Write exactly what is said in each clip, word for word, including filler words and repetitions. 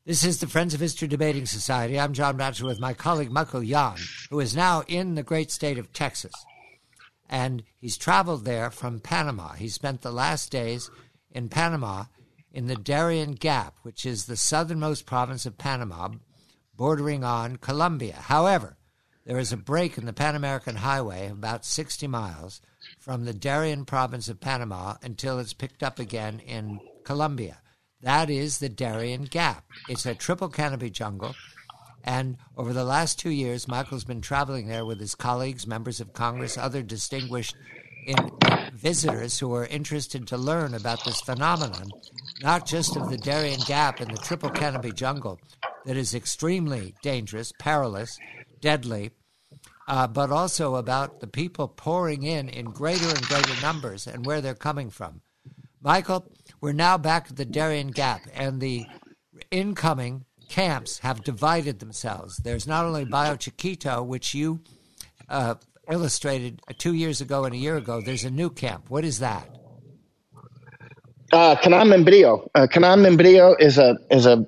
This is the Friends of History Debating Society. I'm John Batchelor with my colleague Michael Yon, who is now in the great state of Texas. And he's traveled there from Panama. He spent the last days in Panama in the Darien Gap, which is the southernmost province of Panama, bordering on Colombia. However, there is a break in the Pan American Highway about sixty miles from the Darien province of Panama until it's picked up again in Colombia. That is the Darien Gap. It's a triple canopy jungle. And over the last two years, Michael's been traveling there with his colleagues, members of Congress, other distinguished in, visitors who are interested to learn about this phenomenon, not just of the Darien Gap and the triple canopy jungle that is extremely dangerous, perilous, deadly, uh, but also about the people pouring in in greater and greater numbers and where they're coming from. Michael, we're now back at the Darien Gap, and the incoming camps have divided themselves. There's not only Bajo Chiquito, which you uh, illustrated two years ago and a year ago. There's a new camp. What is that? Uh, Canan Membrillo. Uh, Canan Membrillo is a is a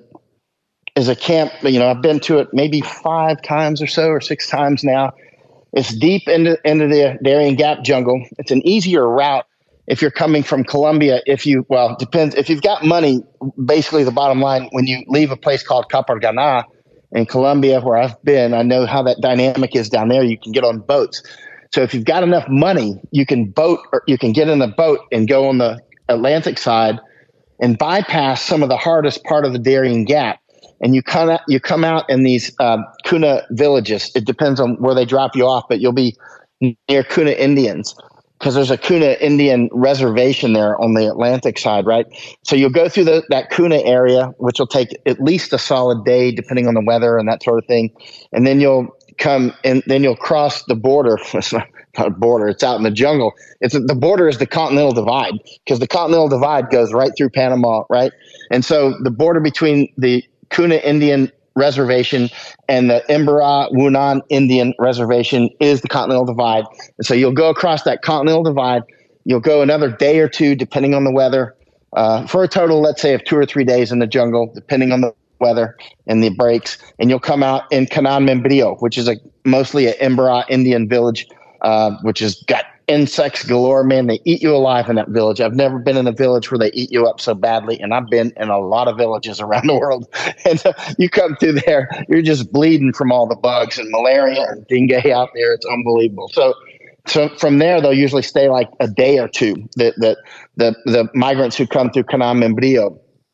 is a camp. You know, I've been to it maybe five times or so, or six times now. It's deep into into the Darien Gap jungle. It's an easier route if you're coming from Colombia. If you well, it depends. If you've got money, basically the bottom line, when you leave a place called Capurganá in Colombia, where I've been, I know how that dynamic is down there. You can get on boats. So if you've got enough money, you can boat, or you can get in a boat and go on the Atlantic side and bypass some of the hardest part of the Darien Gap. And you come out, you come out in these uh, Kuna villages. It depends on where they drop you off, but you'll be near Kuna Indians, because there's a Kuna Indian reservation there on the Atlantic side, right? So you'll go through the, that Kuna area, which will take at least a solid day, depending on the weather and that sort of thing. And then you'll come and then you'll cross the border. It's not a border. It's out in the jungle. It's the border is the Continental Divide, because the Continental Divide goes right through Panama, right? And so the border between the Kuna Indian Reservation and the Imbara Wunan Indian Reservation is the Continental Divide. And so you'll go across that Continental Divide. You'll go another day or two, depending on the weather, uh, for a total, let's say, of two or three days in the jungle, depending on the weather and the breaks. And you'll come out in Canan Membrillo, which is a mostly an Imbara Indian village, uh, which has got insects galore. Man, they eat you alive in that village. I've never been in a village where they eat you up so badly, and I've been in a lot of villages around the world. And uh, you come through there, you're just bleeding from all the bugs and malaria and dengue out there. It's unbelievable. So, so from there, they'll usually stay like a day or two. The the the, the migrants who come through Canan Membrillo.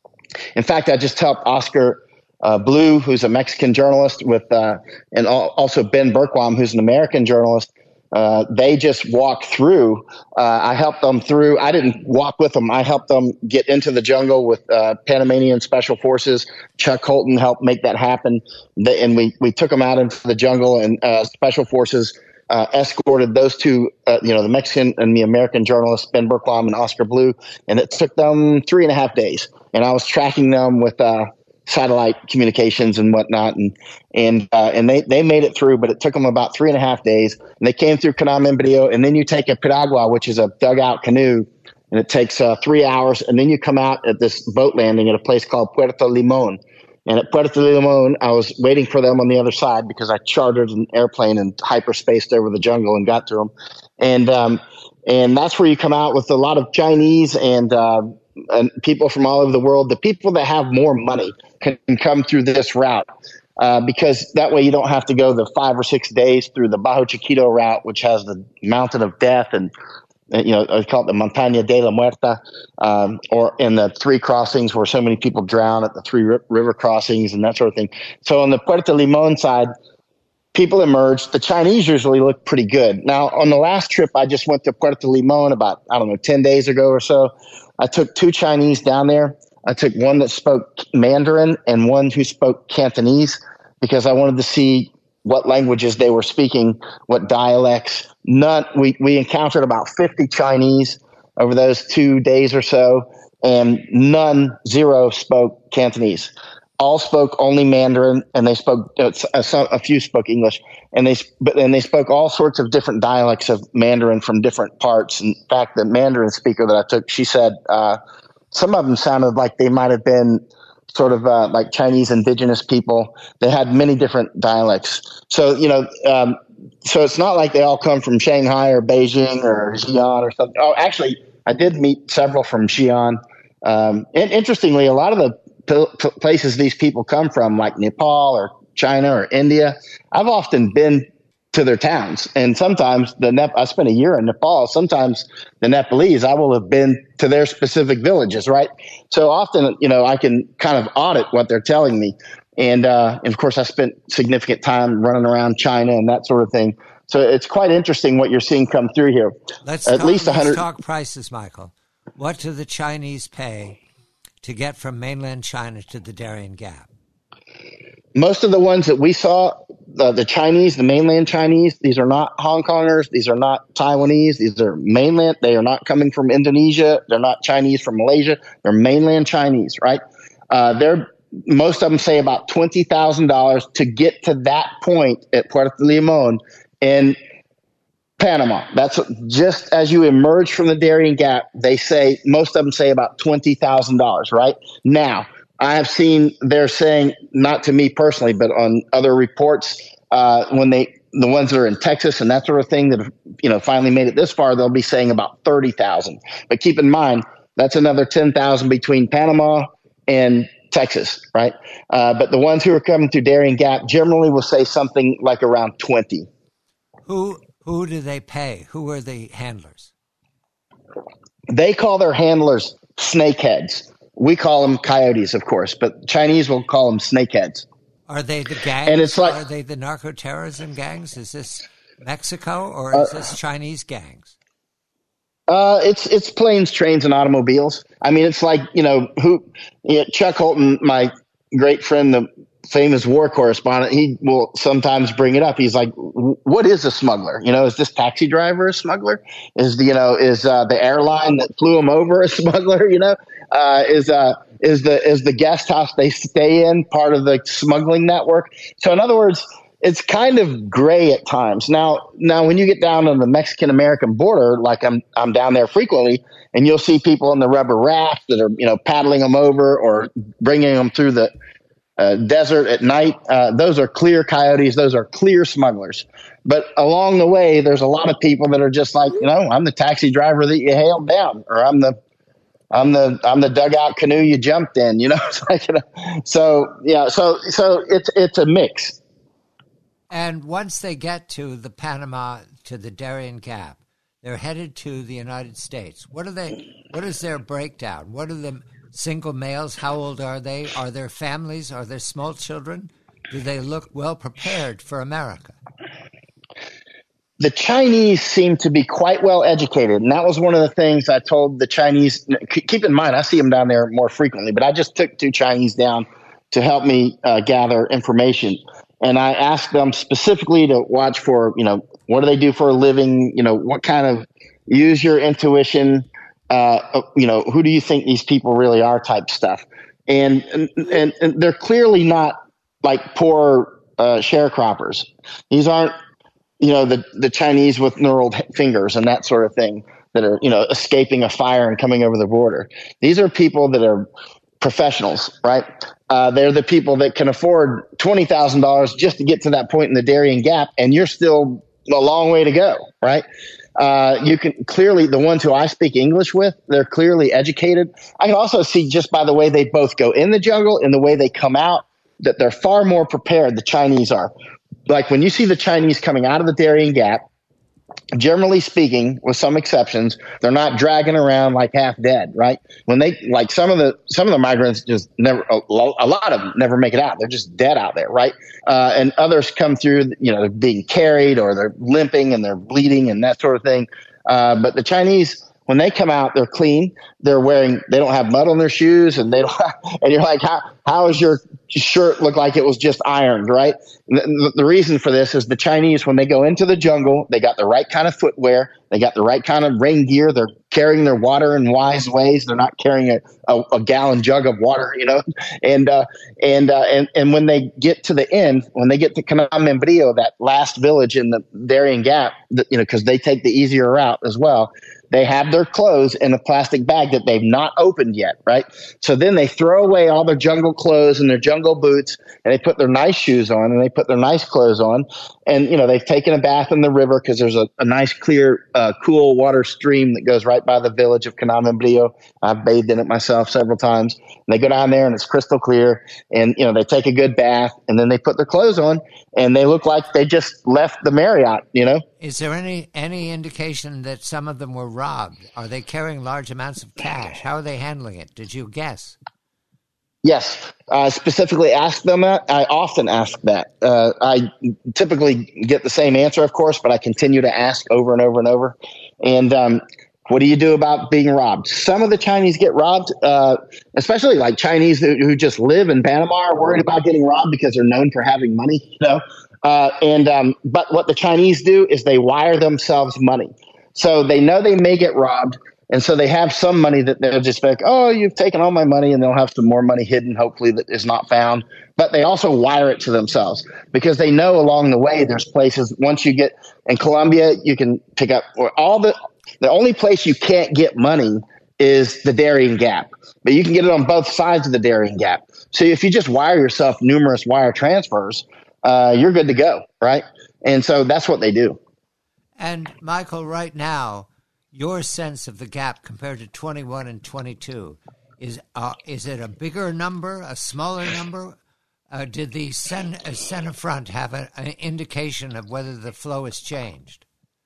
In fact, I just helped Oscar uh, Blue, who's a Mexican journalist, with uh, and al- also Ben Berquam, who's an American journalist. Uh, they just walked through. Uh, I helped them through. I didn't walk with them. I helped them get into the jungle with uh, Panamanian Special Forces. Chuck Holton helped make that happen. They, and we, we took them out into the jungle, and uh, Special Forces uh, escorted those two, uh, you know, the Mexican and the American journalists, Ben Berquam and Oscar Blue. And it took them three and a half days. And I was tracking them with uh, satellite communications and whatnot. And and uh, and they, they made it through, but it took them about three and a half days. And they came through Canan Membrillo, and then you take a piragua, which is a dugout canoe, and it takes uh, three hours. And then you come out at this boat landing at a place called Puerto Limon. And at Puerto Limon, I was waiting for them on the other side because I chartered an airplane and hyperspaced over the jungle and got to them. And um, and that's where you come out with a lot of Chinese and uh, and people from all over the world. The people that have more money can come through this route, uh, because that way you don't have to go the five or six days through the Bajo Chiquito route, which has the Mountain of Death, and, you know, I call it the Montaña de la Muerta, um, or in the three crossings where so many people drown at the three ri- river crossings and that sort of thing. So on the Puerto Limon side, people emerged. The Chinese usually look pretty good. Now, on the last trip, I just went to Puerto Limon about, I don't know, ten days ago or so. I took two Chinese down there. I took one that spoke Mandarin and one who spoke Cantonese, because I wanted to see what languages they were speaking, what dialects. None. We, we encountered about fifty Chinese over those two days or so, and none, zero spoke Cantonese. All spoke only Mandarin, and they spoke uh, a, a few spoke English, and they but and they spoke all sorts of different dialects of Mandarin from different parts. In fact, the Mandarin speaker that I took, she said uh, some of them sounded like they might have been sort of uh, like Chinese indigenous people. They had many different dialects. So, you know, um, so it's not like they all come from Shanghai or Beijing or Xi'an or something. Oh, actually, I did meet several from Xi'an. Um, and interestingly, a lot of the p- p- places these people come from, like Nepal or China or India, I've often been to their towns. And sometimes the Nep- I spent a year in Nepal. Sometimes the Nepalese, I will have been to their specific villages, right? So often, you know, I can kind of audit what they're telling me. And, uh, and of course, I spent significant time running around China and that sort of thing. So it's quite interesting what you're seeing come through here. Let's At talk, least one hundred. Let's talk prices, Michael. What do the Chinese pay to get from mainland China to the Darien Gap? Most of the ones that we saw, uh, the Chinese, the mainland Chinese, these are not Hong Kongers. These are not Taiwanese. These are mainland. They are not coming from Indonesia. They're not Chinese from Malaysia. They're mainland Chinese, right? Uh, they're most of them say about twenty thousand dollars to get to that point at Puerto Limon in Panama. That's just as you emerge from the Darien Gap. They say most of them say about twenty thousand dollars, right? Now, I have seen they're saying, not to me personally, but on other reports, uh, when they, the ones that are in Texas and that sort of thing that have, you know, finally made it this far, they'll be saying about thirty thousand. But keep in mind, that's another ten thousand between Panama and Texas, right? Uh, but the ones who are coming through Darien Gap generally will say something like around twenty. Who who do they pay? Who are the handlers? They call their handlers snakeheads. We call them coyotes, of course, but Chinese will call them snakeheads. Are they the gangs? And it's like, are they the narco-terrorism gangs? Is this Mexico or is uh, this Chinese gangs? Uh, it's it's planes, trains, and automobiles. I mean, it's like, you know, who you know, Chuck Holton, my great friend, the famous war correspondent, he will sometimes bring it up. He's like, what is a smuggler? You know, is this taxi driver a smuggler? Is the, you know, is uh, the airline that flew him over a smuggler? You know, uh, is uh, is the is the guest house they stay in part of the smuggling network? So in other words, it's kind of gray at times. Now, now when you get down on the Mexican-American border, like I'm I'm down there frequently, and you'll see people in the rubber raft that are, you know, paddling them over or bringing them through the uh, desert at night. Uh, those are clear coyotes. Those are clear smugglers. But along the way, there's a lot of people that are just like, you know, I'm the taxi driver that you hailed down, or I'm the I'm the I'm the dugout canoe you jumped in. You know, it's like, you know, so yeah, so so it's it's a mix. And once they get to the Panama, to the Darien Gap, they're headed to the United States. What are they? What is their breakdown? What are the single males? How old are they? Are there families? Are there small children? Do they look well prepared for America? The Chinese seem to be quite well educated, and that was one of the things I told the Chinese. Keep in mind, I see them down there more frequently, but I just took two Chinese down to help me uh, gather information. And I asked them specifically to watch for, you know, what do they do for a living? You know, what kind of, use your intuition, uh, you know, who do you think these people really are type stuff. And, and, and they're clearly not like poor uh, sharecroppers. These aren't, you know, the, the Chinese with knurled fingers and that sort of thing that are, you know, escaping a fire and coming over the border. These are people that are professionals, right? Uh, they're the people that can afford twenty thousand dollars just to get to that point in the Darien Gap, and you're still a long way to go, right? Uh, you can clearly, the ones who I speak English with, they're clearly educated. I can also see just by the way they both go in the jungle and the way they come out that they're far more prepared, the Chinese are. Like when you see the Chinese coming out of the Darien Gap, generally speaking, with some exceptions, they're not dragging around like half dead, right? When they, like some of the some of the migrants just never, a, a lot of them never make it out. They're just dead out there, right? Uh, and others come through, you know, they're being carried or they're limping and they're bleeding and that sort of thing. Uh, but the Chinese, when they come out, they're clean. They're wearing, they don't have mud on their shoes, and they don't. And you're like, how how does your shirt look like it was just ironed, right? The, the reason for this is the Chinese, when they go into the jungle, they got the right kind of footwear, they got the right kind of rain gear. They're carrying their water in wise ways. They're not carrying a, a, a gallon jug of water, you know. And uh, and uh, and and when they get to the end, when they get to Canal Membrillo, that last village in the Darien Gap, you know, because they take the easier route as well. they have their clothes in a plastic bag that they've not opened yet, right? So then they throw away all their jungle clothes and their jungle boots, and they put their nice shoes on and they put their nice clothes on. And, you know, they've taken a bath in the river because there's a, a nice, clear, uh, cool water stream that goes right by the village of Canal Membrillo. I've bathed in it myself several times. And they go down there and it's crystal clear. And, you know, they take a good bath and then they put their clothes on and they look like they just left the Marriott, you know? Is there any, any indication that some of them were robbed? Are they carrying large amounts of cash? How are they handling it? Did you guess? Yes, I specifically ask them that. I often ask that. Uh, I typically get the same answer, of course, but I continue to ask over and over and over. And um, what do you do about being robbed? Some of the Chinese get robbed, uh, especially like Chinese who, who just live in Panama are worried about getting robbed because they're known for having money, you know. Uh, and um, but what the Chinese do is they wire themselves money, so they know they may get robbed. And so they have some money that they'll just be like, oh, you've taken all my money, and they'll have some more money hidden, hopefully, that is not found. But they also wire it to themselves because they know along the way there's places. Once you get in Colombia, you can pick up or all the the only place you can't get money is the Darien Gap, but you can get it on both sides of the Darien Gap. So if you just wire yourself numerous wire transfers, uh, you're good to go, right? And so that's what they do. And Michael, right now, your sense of the gap compared to twenty-one and twenty-two, is uh, is it a bigger number, a smaller number? Uh, did the Sen- uh, Sena Front have a, an indication of whether the flow has changed?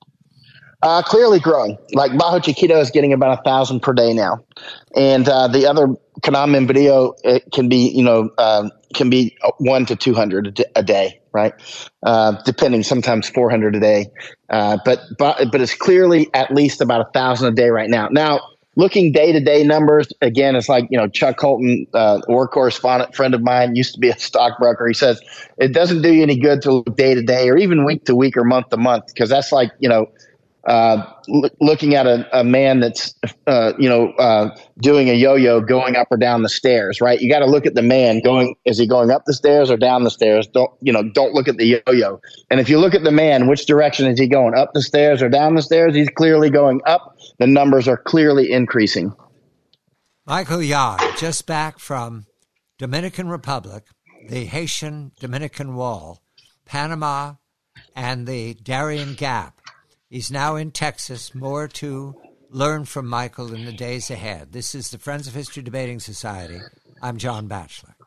Uh, clearly growing. Like Bajo Chiquito is getting about a thousand per day now, and uh, the other Canal Membrillo it can be you know um, can be one to two hundred a, d- a day. Right, uh, depending, sometimes four hundred a day, uh, but but but it's clearly at least about a thousand a day right now. Now, looking day to day numbers again, it's like you know Chuck Holton, uh, war correspondent friend of mine, used to be a stockbroker. He says it doesn't do you any good to look day to day or even week to week or month to month because that's like you know. Uh, l- looking at a, a man that's, uh, you know, uh, doing a yo-yo going up or down the stairs, right? You got to look at the man going, is he going up the stairs or down the stairs? Don't, you know, don't look at the yo-yo. And if you look at the man, which direction is he going, up the stairs or down the stairs? He's clearly going up. The numbers are clearly increasing. Michael Yon, just back from Dominican Republic, the Haitian-Dominican Wall, Panama, and the Darien Gap. He's now in Texas. More to learn from Michael in the days ahead. This is the Friends of History Debating Society. I'm John Batchelor.